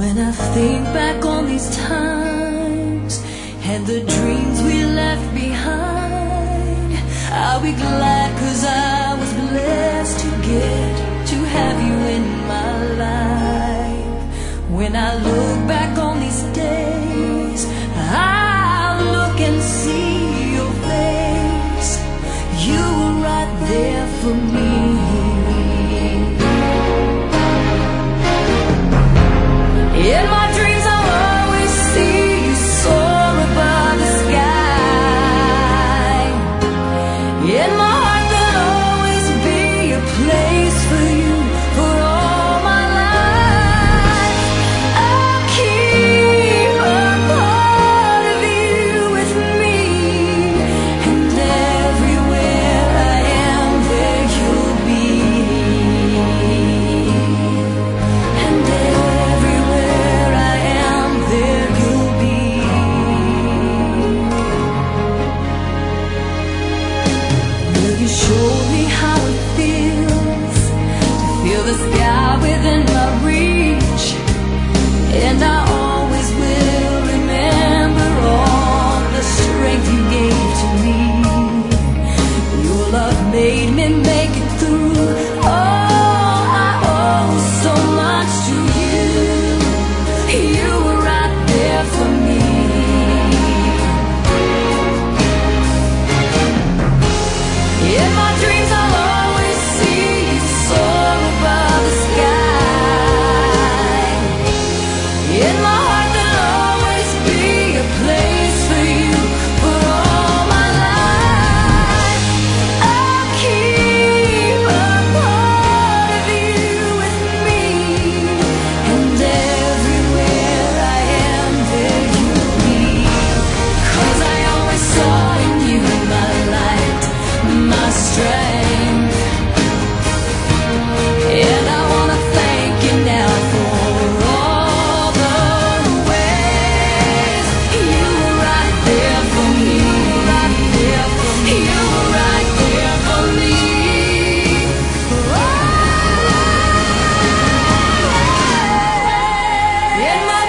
When I think back on these times and the dreams we left behind, I'll be glad 'cause I was blessed to get to have you in my life. When I look back on these days, I'll look and see your face. You were right there for me. In my dreams I'll always see you soar above the sky. In my heart there'll always be a place for you for all my life. I'll keep a part of you with me, and everywhere I am there you'll be. And everywhere I am there you'll be. Will you show me how it feels to feel the sky within my reach? And I always will remember all the strength you gave to me. Your love made me make it through. Oh, I owe so much to you. You were right there for me. In my dreams I'll always see you soar above the sky. In my heart there'll always be a place for you for all my life. I'll keep a part of you with me, and everywhere I am there you'll be. 'Cause I always saw in you my light, my strength. And I wanna thank you now for all the ways you were right there for me. You were right there for me. Oh, in my